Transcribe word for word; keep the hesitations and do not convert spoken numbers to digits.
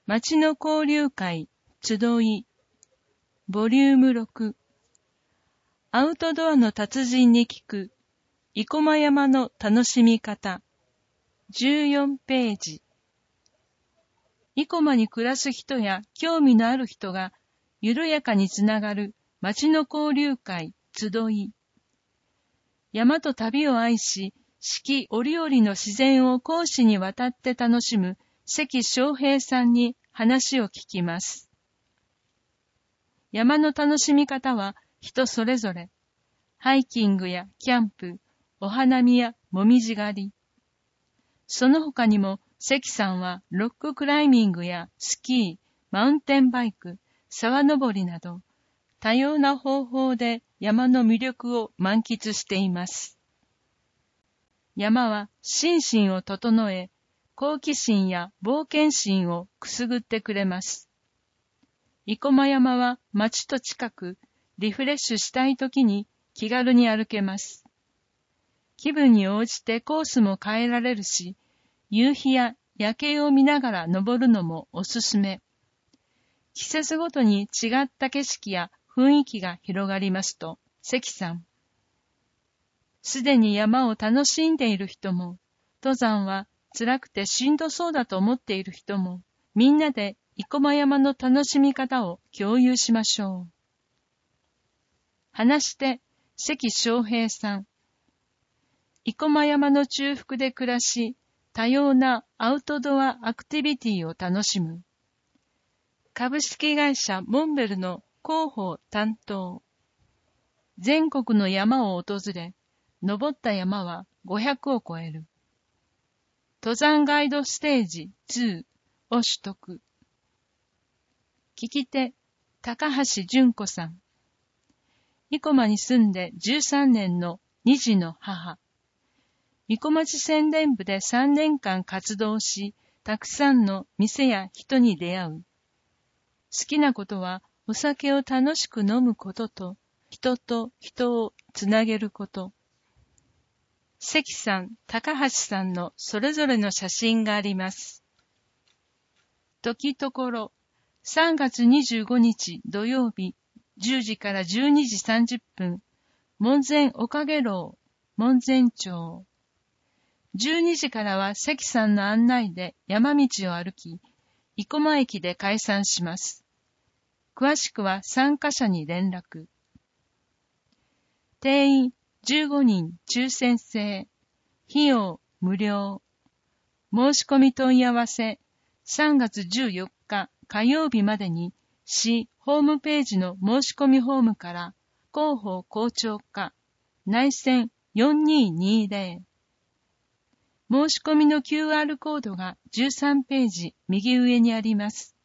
町の交流会集いボリュームろく、アウトドアの達人に聞く生駒山の楽しみ方じゅうよんページ。生駒に暮らす人や興味のある人が緩やかにつながる町の交流会集い。山と旅を愛し、四季折々の自然を公私にわたって楽しむ関翔平さんに話を聞きます。山の楽しみ方は人それぞれ。ハイキングやキャンプ、お花見やもみじ狩り。その他にも関さんはロッククライミングやスキー、マウンテンバイク、沢登りなど多様な方法で山の魅力を満喫しています。山は心身を整え、好奇心や冒険心をくすぐってくれます。生駒山は町と近く、リフレッシュしたいときに気軽に歩けます。気分に応じてコースも変えられるし、夕日や夜景を見ながら登るのもおすすめ。季節ごとに違った景色や雰囲気が広がりますと、関さん。すでに山を楽しんでいる人も、登山は辛くてしんどそうだと思っている人も、みんなで生駒山の楽しみ方を共有しましょう。話して関翔平さん。生駒山の中腹で暮らし、多様なアウトドアアクティビティを楽しむ。株式会社モンベルの広報担当。全国の山を訪れ、登った山はごひゃくを超える。登山ガイドステージにを取得。聞き手、高橋純子さん。生駒に住んでじゅうさんねんの二児の母。生駒市宣伝部でさんねんかん活動し、たくさんの店や人に出会う。好きなことはお酒を楽しく飲むことと、人と人をつなげること。関さん、高橋さんのそれぞれの写真があります。時ところ、さんがつにじゅうごにち土曜日、じゅうじからじゅうにじさんじゅっぷん、門前おかげ楼、門前町。じゅうにじからは関さんの案内で山道を歩き、生駒駅で解散します。詳しくは参加者に連絡。定員じゅうごにん抽選制。費用無料。申し込み問い合わせさんがつじゅうよっか火曜日までに市ホームページの申し込みフォームから広報校長課内線よんにーにーぜろ。申し込みの キューアール コードがじゅうさんページ右上にあります。